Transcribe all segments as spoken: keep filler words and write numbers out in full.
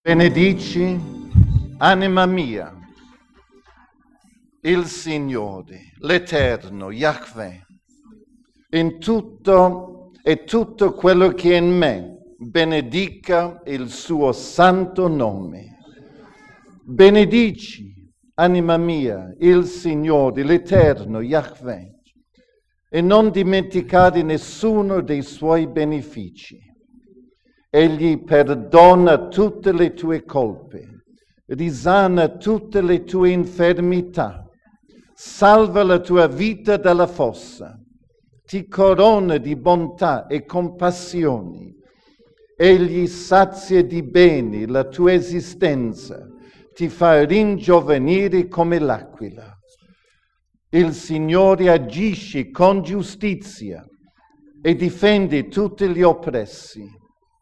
Benedici, anima mia, il Signore, l'Eterno, Yahweh, in tutto e tutto quello che è in me, benedica il suo santo nome. Benedici, anima mia, il Signore, l'Eterno, Yahweh, e non dimenticare nessuno dei suoi benefici. Egli perdona tutte le tue colpe, risana tutte le tue infermità, salva la tua vita dalla fossa, ti corona di bontà e compassioni. Egli sazia di beni la tua esistenza, ti fa ringiovanire come l'aquila. Il Signore agisce con giustizia e difende tutti gli oppressi.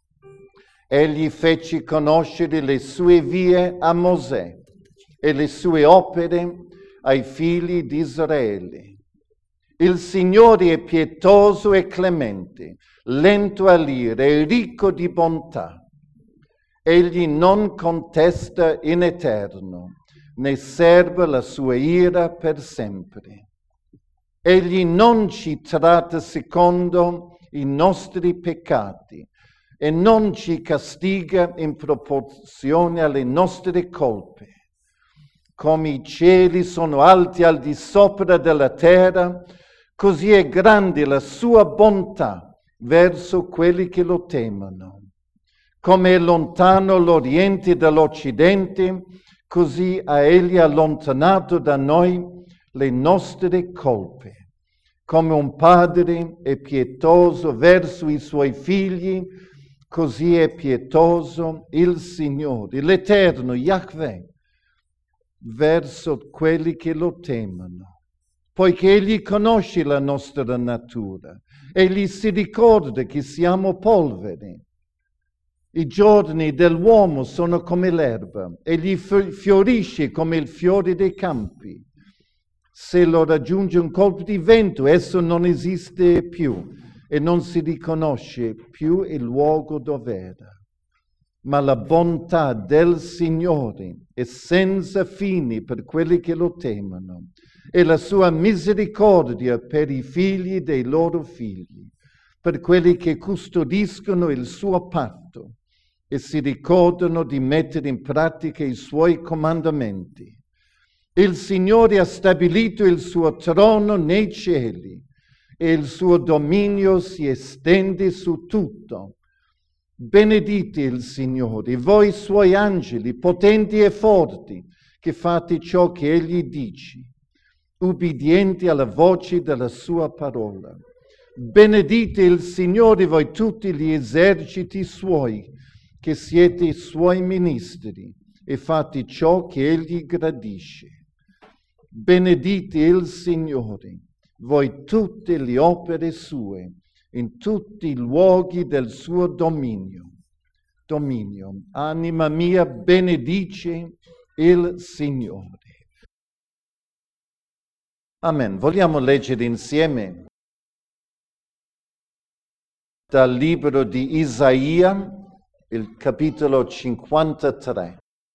Egli fece conoscere le sue vie a Mosè e le sue opere ai figli di Israele. Il Signore è pietoso e clemente, lento all'ira e ricco di bontà. Egli non contesta in eterno, né serba la sua ira per sempre. Egli non ci tratta secondo i nostri peccati, e non ci castiga in proporzione alle nostre colpe. Come i cieli sono alti al di sopra della terra, così è grande la sua bontà verso quelli che lo temono. Come è lontano l'Oriente dall'Occidente, così ha egli allontanato da noi le nostre colpe. Come un padre è pietoso verso i suoi figli, così è pietoso il Signore, l'Eterno, Yahweh, verso quelli che lo temono, poiché Egli conosce la nostra natura, Egli si ricorda che siamo polvere. I giorni dell'uomo sono come l'erba, Egli fiorisce come il fiore dei campi. Se lo raggiunge un colpo di vento, esso non esiste più e non si riconosce più il luogo dov'era. Ma la bontà del Signore è senza fine per quelli che lo temono, e la sua misericordia per i figli dei loro figli, per quelli che custodiscono il suo patto e si ricordano di mettere in pratica i suoi comandamenti. Il Signore ha stabilito il suo trono nei cieli, e il suo dominio si estende su tutto. Benedite il Signore, voi suoi angeli, potenti e forti, che fate ciò che Egli dice, ubbidienti alla voce della sua parola. Benedite il Signore, voi tutti gli eserciti suoi, che siete i suoi ministri, e fate ciò che Egli gradisce. Benedite il Signore, voi tutte le opere sue, in tutti i luoghi del suo dominio. Dominio. Anima mia, benedice il Signore. Amen. Vogliamo leggere insieme dal libro di Isaia, il capitolo cinquantatré.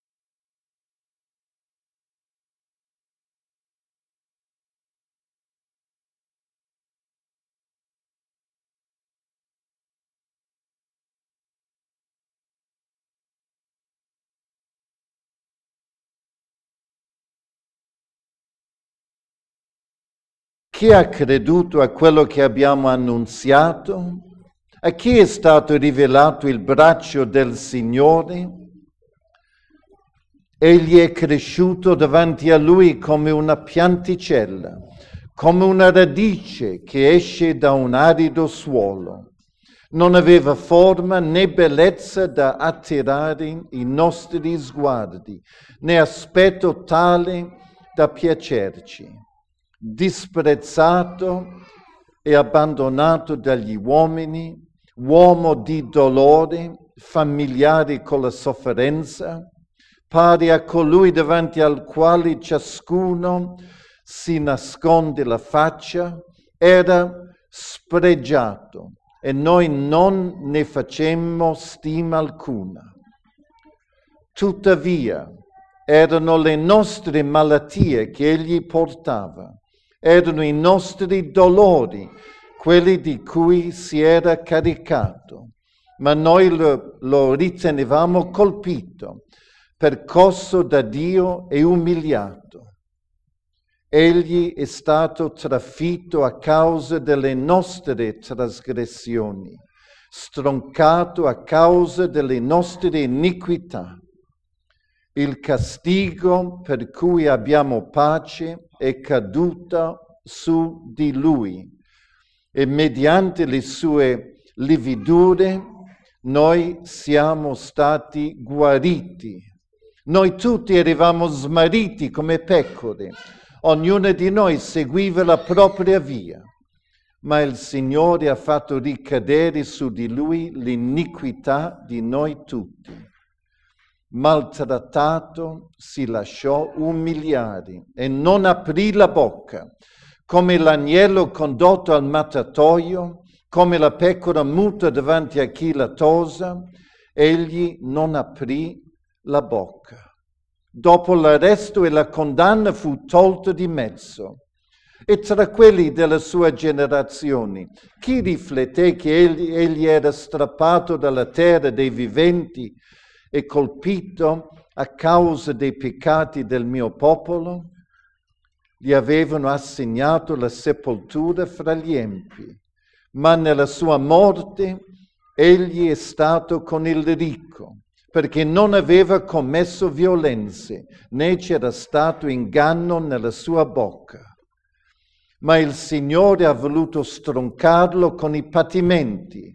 Chi ha creduto a quello che abbiamo annunziato? A chi è stato rivelato il braccio del Signore? Egli è cresciuto davanti a lui come una pianticella, come una radice che esce da un arido suolo. Non aveva forma né bellezza da attirare i nostri sguardi, né aspetto tale da piacerci. Disprezzato e abbandonato dagli uomini, uomo di dolore, familiare con la sofferenza, pari a colui davanti al quale ciascuno si nasconde la faccia, era spregiato e noi non ne facemmo stima alcuna. Tuttavia, erano le nostre malattie che egli portava, erano i nostri dolori, quelli di cui si era caricato, ma noi lo, lo ritenevamo colpito, percosso da Dio e umiliato. Egli è stato trafitto a causa delle nostre trasgressioni, stroncato a causa delle nostre iniquità. Il castigo per cui abbiamo pace è caduto su di lui e mediante le sue lividure noi siamo stati guariti. Noi tutti eravamo smarriti come pecore, ognuno di noi seguiva la propria via, ma il Signore ha fatto ricadere su di lui l'iniquità di noi tutti. Maltrattato si lasciò umiliare e non aprì la bocca, come l'agnello condotto al mattatoio, come la pecora muta davanti a chi la tosa, egli non aprì la bocca. Dopo l'arresto e la condanna fu tolto di mezzo. E tra quelli della sua generazione, chi rifletté che egli, egli era strappato dalla terra dei viventi e colpito a causa dei peccati del mio popolo? Gli avevano assegnato la sepoltura fra gli empi, ma nella sua morte egli è stato con il ricco, perché non aveva commesso violenze, né c'era stato inganno nella sua bocca. Ma il Signore ha voluto stroncarlo con i patimenti,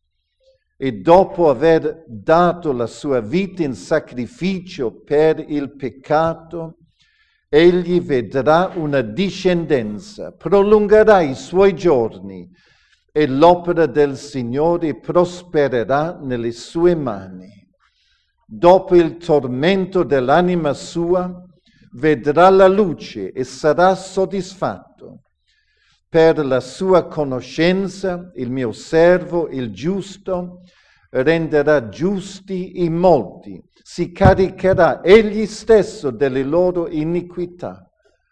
e dopo aver dato la sua vita in sacrificio per il peccato, egli vedrà una discendenza, prolungherà i suoi giorni e l'opera del Signore prospererà nelle sue mani. Dopo il tormento dell'anima sua, vedrà la luce e sarà soddisfatto. Per la sua conoscenza, il mio servo, il giusto, renderà giusti i molti, si caricherà egli stesso delle loro iniquità.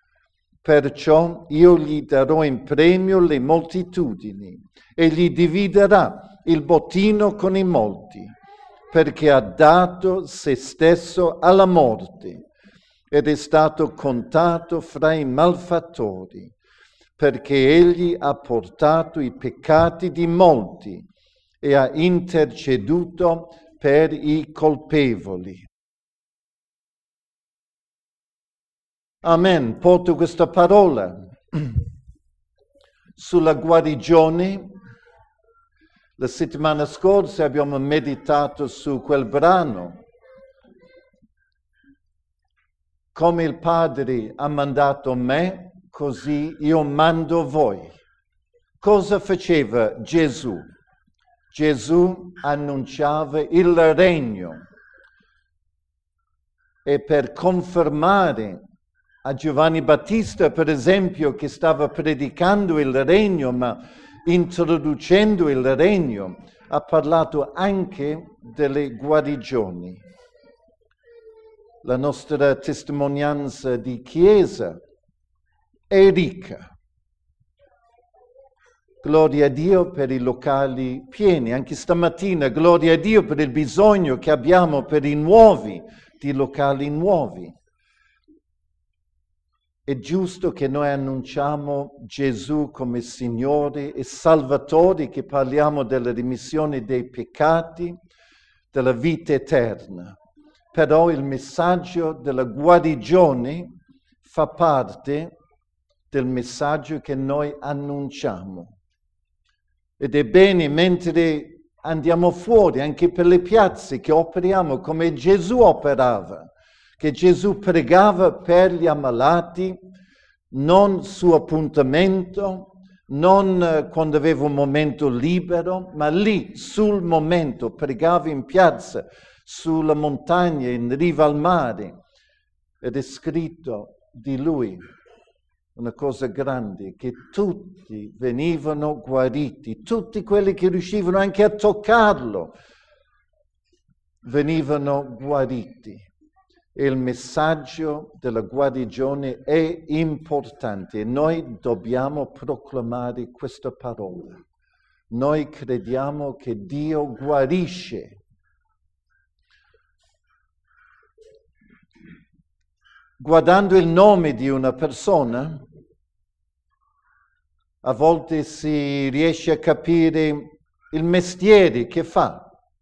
Perciò io gli darò in premio le moltitudini e gli dividerà il bottino con i molti, perché ha dato se stesso alla morte ed è stato contato fra i malfattori, perché egli ha portato i peccati di molti e ha interceduto per i colpevoli. Amen. Porto questa parola sulla guarigione. La settimana scorsa abbiamo meditato su quel brano. Come il Padre ha mandato me, così io mando voi. Cosa faceva Gesù? Gesù annunciava il regno e per confermare a Giovanni Battista, per esempio, che stava predicando il regno, ma introducendo il regno, ha parlato anche delle guarigioni. La nostra testimonianza di Chiesa è ricca. Gloria a Dio per i locali pieni. Anche stamattina, gloria a Dio per il bisogno che abbiamo per i nuovi, di locali nuovi. È giusto che noi annunciamo Gesù come Signore e Salvatore, che parliamo della remissione dei peccati, della vita eterna. Però il messaggio della guarigione fa parte del messaggio che noi annunciamo. Ed è bene, mentre andiamo fuori, anche per le piazze, che operiamo come Gesù operava, che Gesù pregava per gli ammalati, non su appuntamento, non quando aveva un momento libero, ma lì, sul momento, pregava in piazza, sulla montagna, in riva al mare. Ed è scritto di lui una cosa grande, che tutti venivano guariti, tutti quelli che riuscivano anche a toccarlo venivano guariti. Il messaggio della guarigione è importante e noi dobbiamo proclamare questa parola. Noi crediamo che Dio guarisce. Guardando il nome di una persona, a volte si riesce a capire il mestiere che fa.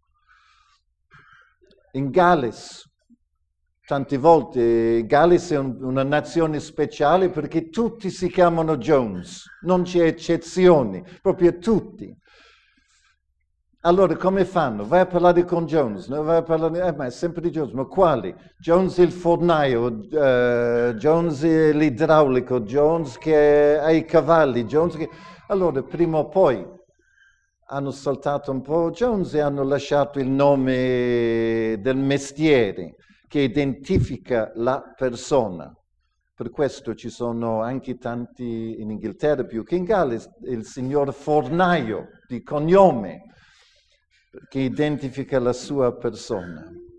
In Galles, tante volte, Galles è un, una nazione speciale perché tutti si chiamano Jones, non c'è eccezioni, proprio tutti. Allora come fanno? Vai a parlare con Jones, no? Vai a parlare, eh, ma è sempre Jones, ma quali? Jones il fornaio, uh, Jones l'idraulico, Jones che ha i cavalli, Jones che... Allora prima o poi hanno saltato un po' Jones e hanno lasciato il nome del mestiere che identifica la persona. Per questo ci sono anche tanti in Inghilterra, più che in Galles, il signor fornaio di cognome, che identifica la sua persona.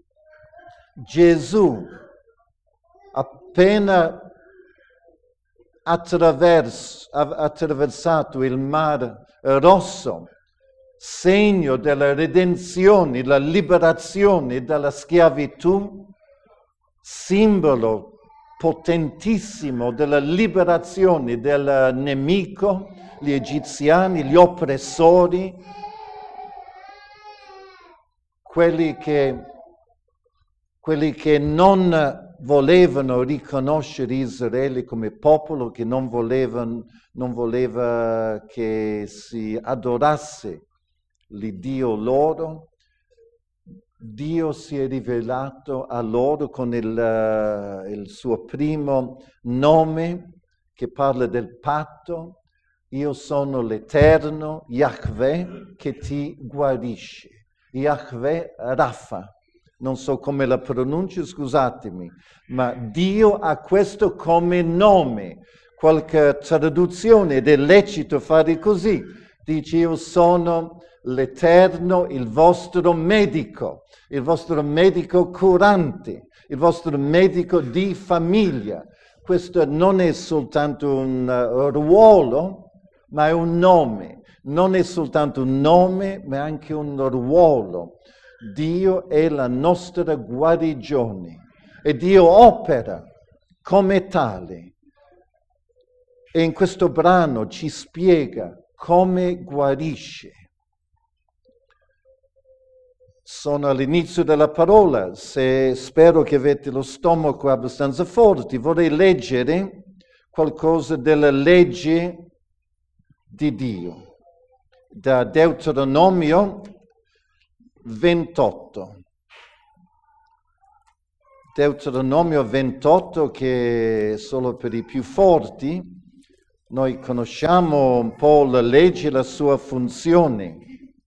Gesù, appena attraverso, attraversato il Mar Rosso, segno della redenzione, la liberazione dalla schiavitù, simbolo potentissimo della liberazione del nemico, gli egiziani, gli oppressori, quelli che, quelli che non volevano riconoscere Israele come popolo, che non volevano, non voleva che si adorasse l'Iddio loro. Dio si è rivelato a loro con il, uh, il suo primo nome che parla del patto. Io sono l'Eterno, Yahweh, che ti guarisce. Yahweh Rapha, non so come la pronuncio, scusatemi, ma Dio ha questo come nome. Qualche traduzione ed è lecito fare così. Dice: io sono l'Eterno, il vostro medico, il vostro medico curante, il vostro medico di famiglia. Questo non è soltanto un uh, ruolo, ma è un nome. Non è soltanto un nome, ma anche un ruolo. Dio è la nostra guarigione e Dio opera come tale. E in questo brano ci spiega come guarisce. Sono all'inizio della parola, se spero che avete lo stomaco abbastanza forte, vorrei leggere qualcosa della legge di Dio. Da Deuteronomio ventotto. Deuteronomio ventotto, che è solo per i più forti. Noi conosciamo un po' la legge e la sua funzione.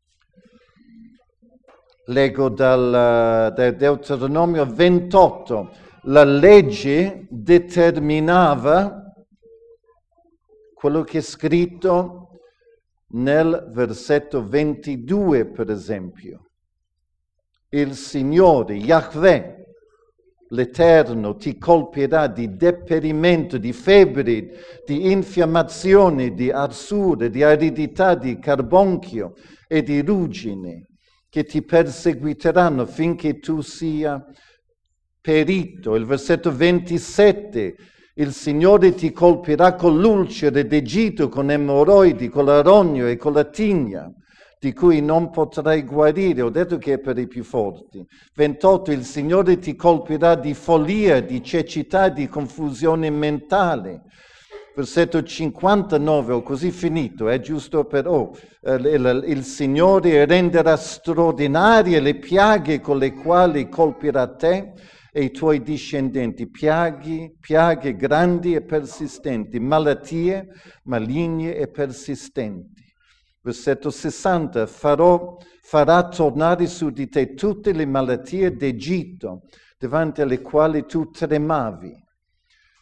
Leggo dal, dal Deuteronomio ventotto. La legge determinava quello che è scritto nel versetto ventidue, per esempio. Il Signore, Yahweh, l'Eterno, ti colpirà di deperimento, di febbre, di infiammazione, di arsure, di aridità, di carbonchio e di ruggine, che ti perseguiteranno finché tu sia perito. Il versetto ventisette. Il Signore ti colpirà con l'ulcere d'Egitto, con emorroidi, con la rogno e con la tigna, di cui non potrai guarire. Ho detto che è per i più forti. ventotto. Il Signore ti colpirà di follia, di cecità, di confusione mentale. Versetto cinquantanove, ho così finito, è giusto però. Il, il Signore renderà straordinarie le piaghe con le quali colpirà te e i tuoi discendenti, piaghe, piaghe grandi e persistenti, malattie maligne e persistenti. Versetto sessanta, farò, farà tornare su di te tutte le malattie d'Egitto, davanti alle quali tu tremavi.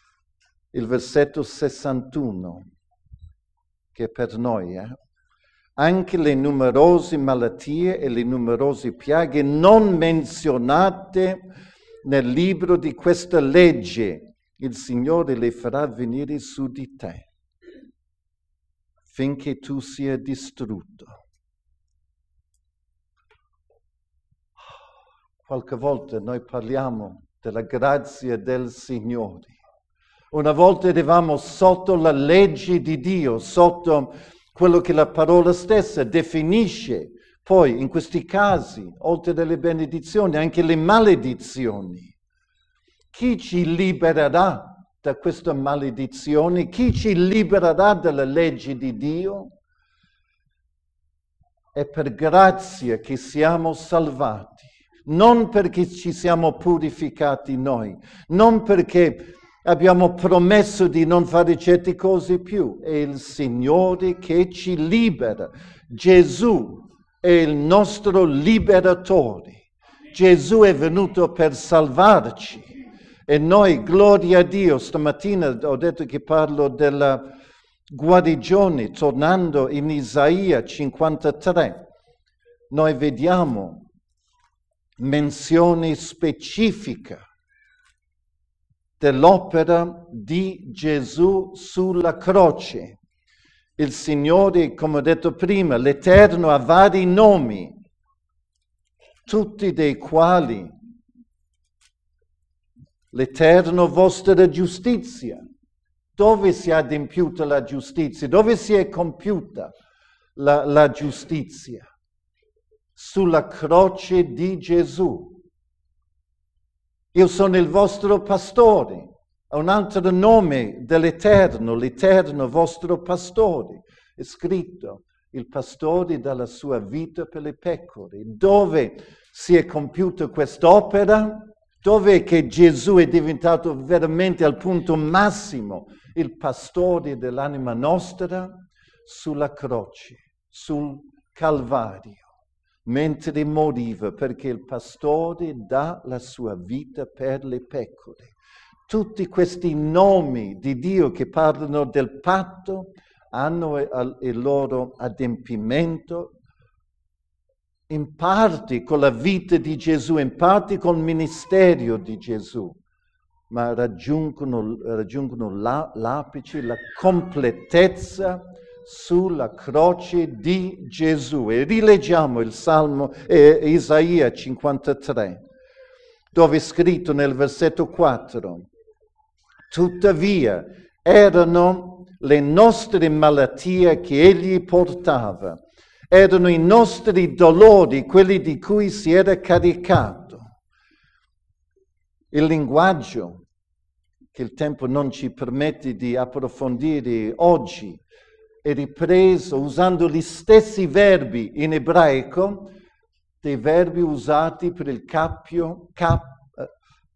Il versetto sessantuno, che è per noi, eh? anche le numerose malattie e le numerose piaghe non menzionate nel libro di questa legge, il Signore le farà venire su di te, finché tu sia distrutto. Qualche volta noi parliamo della grazia del Signore. Una volta eravamo sotto la legge di Dio, sotto quello che la parola stessa definisce. Poi, in questi casi, oltre alle benedizioni, anche le maledizioni. Chi ci libererà da questa maledizione? Chi ci libererà dalla legge di Dio? È per grazia che siamo salvati, non perché ci siamo purificati noi, non perché abbiamo promesso di non fare certe cose più. È il Signore che ci libera. Gesù è il nostro liberatore. Gesù è venuto per salvarci. E noi, gloria a Dio, stamattina ho detto che parlo della guarigione, tornando in Isaia cinquantatré, noi vediamo menzione specifica dell'opera di Gesù sulla croce. Il Signore, come ho detto prima, l'Eterno ha vari nomi, tutti dei quali l'Eterno vostra giustizia. Dove si è adempiuta la giustizia? Dove si è compiuta la, la giustizia? Sulla croce di Gesù. Io sono il vostro pastore. È un altro nome dell'Eterno, l'Eterno vostro pastore. È scritto, il pastore dà la sua vita per le pecore. Dove si è compiuta quest'opera? Dove è che Gesù è diventato veramente al punto massimo il pastore dell'anima nostra? Sulla croce, sul Calvario, mentre moriva, perché il pastore dà la sua vita per le pecore. Tutti questi nomi di Dio che parlano del patto hanno il loro adempimento in parte con la vita di Gesù, in parte col ministero di Gesù, ma raggiungono, raggiungono la, l'apice, la completezza sulla croce di Gesù. E rileggiamo il Salmo, eh, Isaia cinquantatré, dove è scritto nel versetto quattro, tuttavia erano le nostre malattie che egli portava, erano i nostri dolori, quelli di cui si era caricato. Il linguaggio, che il tempo non ci permette di approfondire oggi, è ripreso usando gli stessi verbi in ebraico, dei verbi usati per il capio, cap, eh,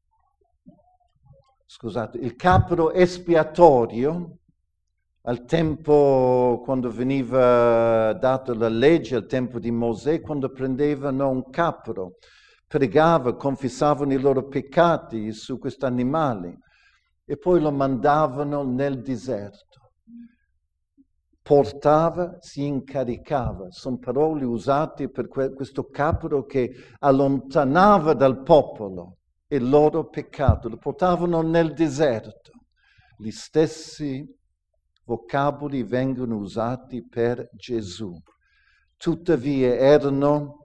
scusate, il capro espiatorio, al tempo quando veniva data la legge, al tempo di Mosè, quando prendevano un capro, pregavano, confessavano i loro peccati su questo animale e poi lo mandavano nel deserto. Portava, si incaricava. Sono parole usate per que- questo capro che allontanava dal popolo il loro peccato. Lo portavano nel deserto. Gli stessi vocaboli vengono usati per Gesù. Tuttavia erano,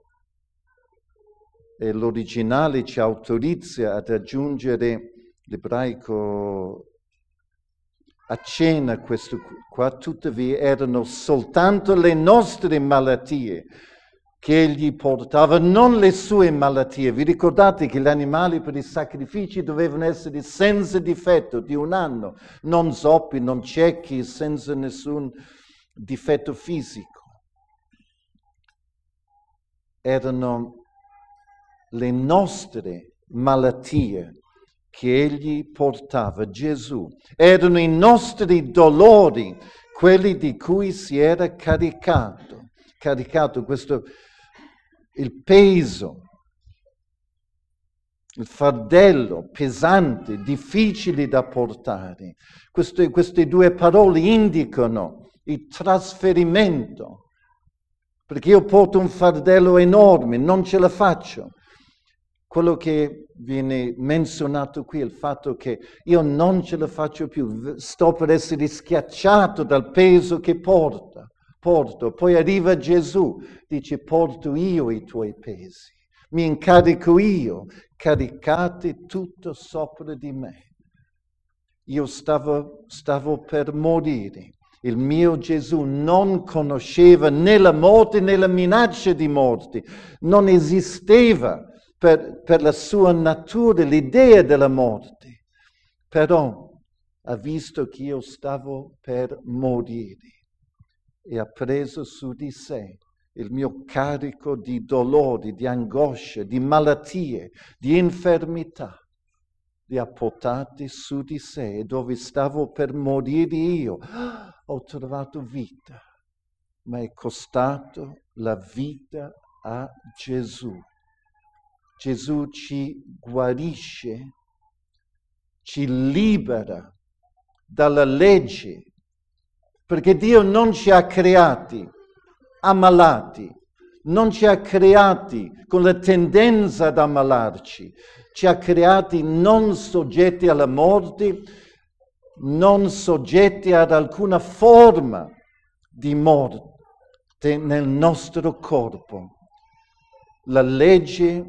e l'originale ci autorizza ad aggiungere, l'ebraico accenna questo qua, tuttavia erano soltanto le nostre malattie che egli portava, non le sue malattie. Vi ricordate che gli animali per i sacrifici dovevano essere senza difetto di un anno, non zoppi, non ciechi, senza nessun difetto fisico. Erano le nostre malattie che egli portava, Gesù. Erano i nostri dolori, quelli di cui si era caricato. Caricato questo, il peso, il fardello pesante, difficile da portare. Queste, queste due parole indicano il trasferimento perché io porto un fardello enorme, non ce la faccio. Quello che viene menzionato qui è il fatto che io non ce la faccio più, sto per essere schiacciato dal peso che porta, porto. Poi arriva Gesù, dice porto io i tuoi pesi, mi incarico io, caricate tutto sopra di me. Io stavo, stavo per morire. Il mio Gesù non conosceva né la morte né la minaccia di morte, non esisteva per, per la sua natura l'idea della morte, però ha visto che io stavo per morire e ha preso su di sé il mio carico di dolori, di angoscia, di malattie, di infermità. Li ha portati su di sé e dove stavo per morire io ho trovato vita, ma è costato la vita a Gesù. Gesù ci guarisce, ci libera dalla legge, perché Dio non ci ha creati ammalati, non ci ha creati con la tendenza ad ammalarci, ci ha creati non soggetti alla morte, non soggetti ad alcuna forma di morte nel nostro corpo. La legge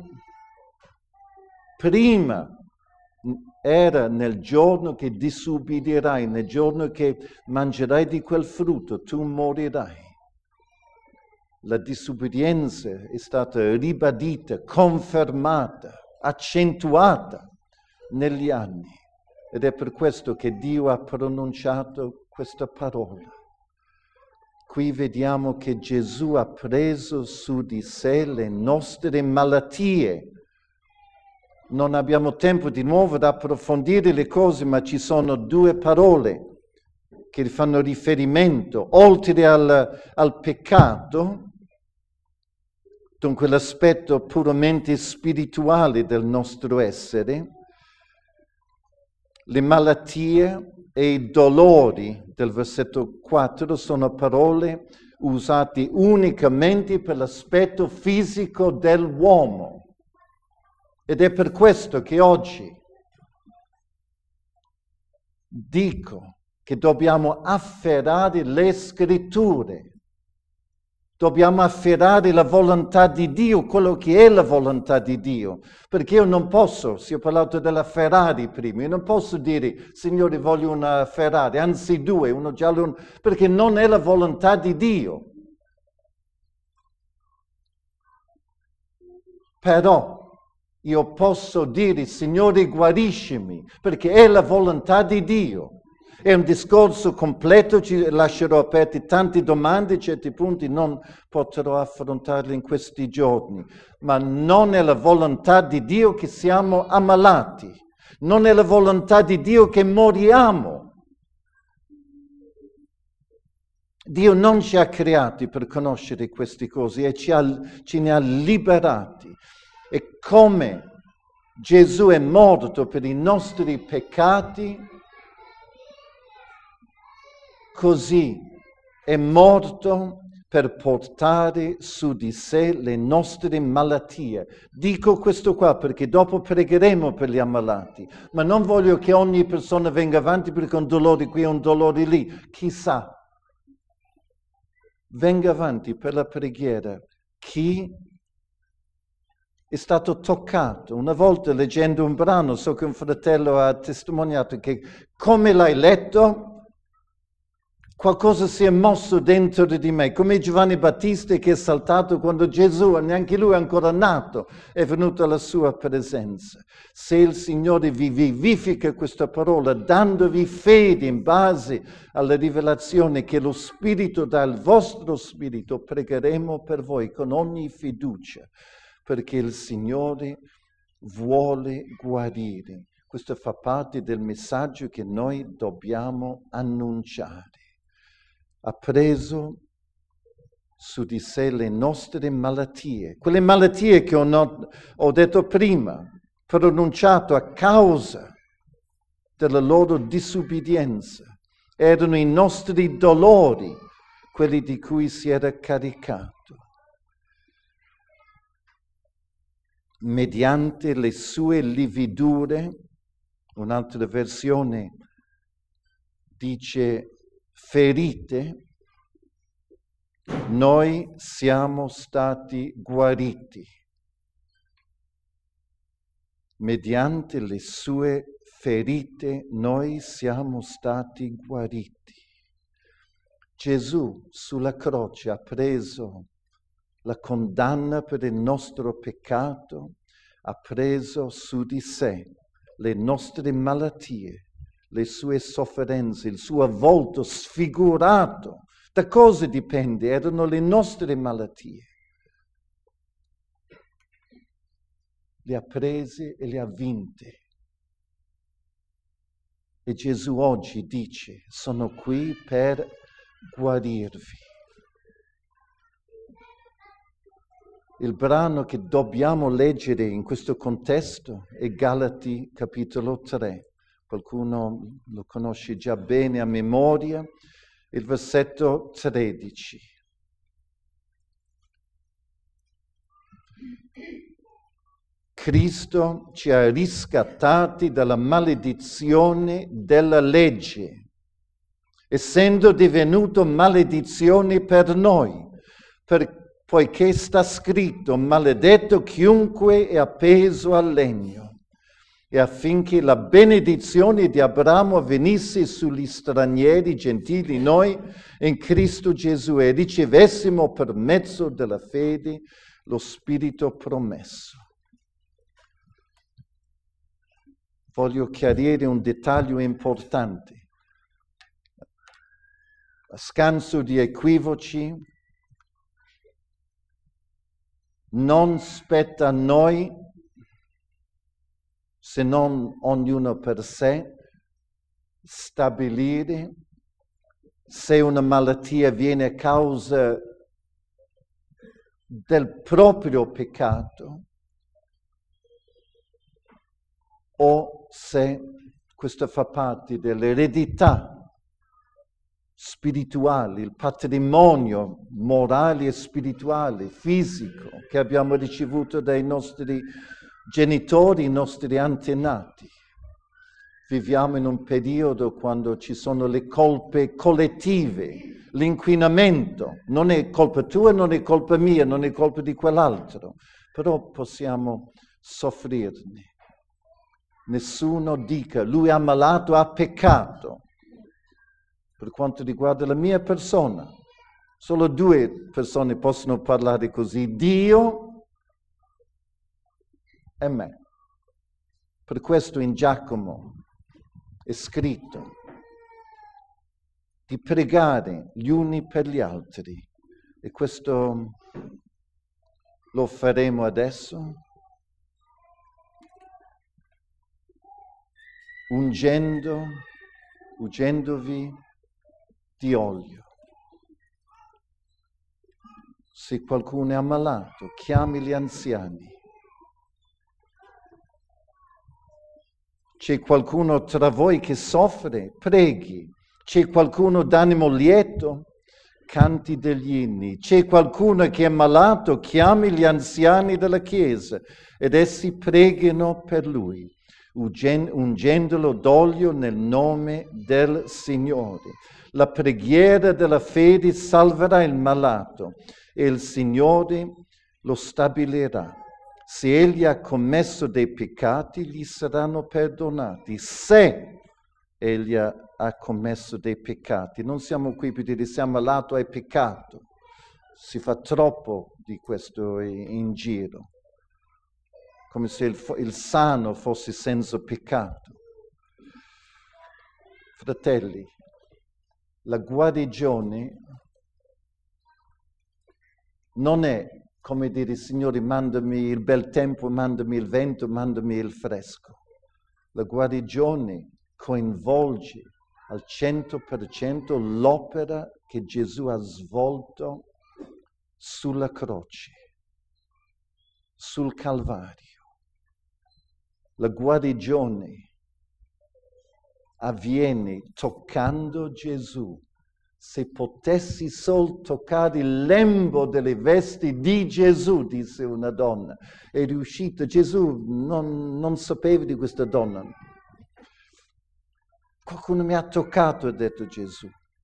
prima era nel giorno che disubbidirai, nel giorno che mangerai di quel frutto, tu morirai. La disubbidienza è stata ribadita, confermata, accentuata negli anni. Ed è per questo che Dio ha pronunciato questa parola. Qui vediamo che Gesù ha preso su di sé le nostre malattie. Non abbiamo tempo di nuovo ad approfondire le cose, ma ci sono due parole che fanno riferimento, oltre al, al peccato, dunque l'aspetto puramente spirituale del nostro essere, le malattie e i dolori del versetto quattro sono parole usate unicamente per l'aspetto fisico dell'uomo. Ed è per questo che oggi dico che dobbiamo afferrare le scritture, dobbiamo afferrare la volontà di Dio, quello che è la volontà di Dio, perché io non posso, si è parlato della Ferrari prima, io non posso dire, Signore voglio una Ferrari, anzi due, uno giallo, uno, perché non è la volontà di Dio. Però io posso dire, Signore guariscimi, perché è la volontà di Dio. È un discorso completo, ci lascerò aperti tante domande, certi punti non potrò affrontarli in questi giorni, ma non è la volontà di Dio che siamo ammalati, non è la volontà di Dio che moriamo. Dio non ci ha creati per conoscere queste cose e ci ha, ce ne ha liberati. E come Gesù è morto per i nostri peccati, così è morto per portare su di sé le nostre malattie. Dico questo qua perché dopo pregheremo per gli ammalati, ma non voglio che ogni persona venga avanti perché un dolore qui e un dolore lì. Chissà, venga avanti per la preghiera chi è stato toccato. Una volta leggendo un brano, so che un fratello ha testimoniato che come l'hai letto, qualcosa si è mosso dentro di me, come Giovanni Battista che è saltato quando Gesù, neanche lui è ancora nato, è venuto alla sua presenza. Se il Signore vi vivifica questa parola, dandovi fede in base alla rivelazione che lo Spirito dà al vostro spirito, pregheremo per voi con ogni fiducia, perché il Signore vuole guarire. Questo fa parte del messaggio che noi dobbiamo annunciare. Ha preso su di sé le nostre malattie, quelle malattie che ho, not- ho detto prima, pronunciato a causa della loro disubbidienza. Erano i nostri dolori, quelli di cui si era caricato. mediante le sue lividure, un'altra versione dice ferite, noi siamo stati guariti. Mediante le sue ferite noi siamo stati guariti. Gesù sulla croce ha preso la condanna per il nostro peccato, ha preso su di sé le nostre malattie, le sue sofferenze, il suo volto sfigurato. Da cosa dipende? Erano le nostre malattie. Le ha prese e le ha vinte. E Gesù oggi dice, sono qui per guarirvi. Il brano che dobbiamo leggere in questo contesto è Galati capitolo tre. Qualcuno lo conosce già bene a memoria, il versetto tredici. Cristo ci ha riscattati dalla maledizione della legge, essendo divenuto maledizione per noi, per, poiché sta scritto, maledetto chiunque è appeso al legno, e affinché la benedizione di Abramo venisse sugli stranieri gentili, noi in Cristo Gesù, e ricevessimo per mezzo della fede lo Spirito promesso. Voglio chiarire un dettaglio importante. A scanso di equivoci, non spetta a noi, se non ognuno per sé, stabilire se una malattia viene a causa del proprio peccato o se questo fa parte dell'eredità spirituale, il patrimonio morale e spirituale, fisico, che abbiamo ricevuto dai nostri genitori, i nostri antenati. Viviamo in un periodo quando ci sono le colpe collettive, l'inquinamento. Non è colpa tua, non è colpa mia, non è colpa di quell'altro, però possiamo soffrirne. Nessuno dica, lui è ammalato, ha peccato. Per quanto riguarda la mia persona, solo due persone possono parlare così, Dio e me. Per questo in Giacomo è scritto di pregare gli uni per gli altri. E questo lo faremo adesso, ungendo, ungendovi di olio. Se qualcuno è ammalato, chiami gli anziani. C'è qualcuno tra voi che soffre, preghi. C'è qualcuno d'animo lieto, canti degli inni. C'è qualcuno che è malato, chiami gli anziani della Chiesa ed essi preghino per lui, ungendolo d'olio nel nome del Signore. La preghiera della fede salverà il malato e il Signore lo stabilirà. Se egli ha commesso dei peccati, gli saranno perdonati. Se egli ha, ha commesso dei peccati. Non siamo qui per dire se è ammalato hai peccato. Si fa troppo di questo in giro. Come se il, il sano fosse senza peccato. Fratelli, la guarigione non è come dire, Signore, mandami il bel tempo, mandami il vento, mandami il fresco. La guarigione coinvolge al cento per cento l'opera che Gesù ha svolto sulla croce, sul Calvario. La guarigione avviene toccando Gesù Se potessi sol toccare il lembo delle vesti di Gesù, disse una donna. È riuscita, Gesù non, non sapeva di questa donna. Qualcuno mi ha toccato, ha detto Gesù.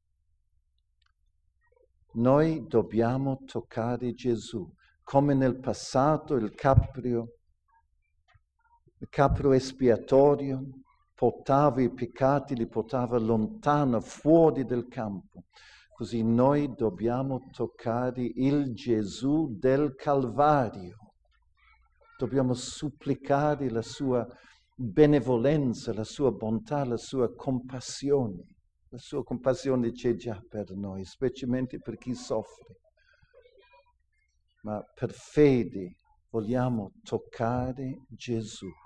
Noi dobbiamo toccare Gesù, come nel passato il caprio, il capro espiatorio portava i peccati, li portava lontano, fuori del campo. Così noi dobbiamo toccare il Gesù del Calvario. Dobbiamo supplicare la sua benevolenza, la sua bontà, la sua compassione. La sua compassione c'è già per noi, specialmente per chi soffre. Ma per fede vogliamo toccare Gesù.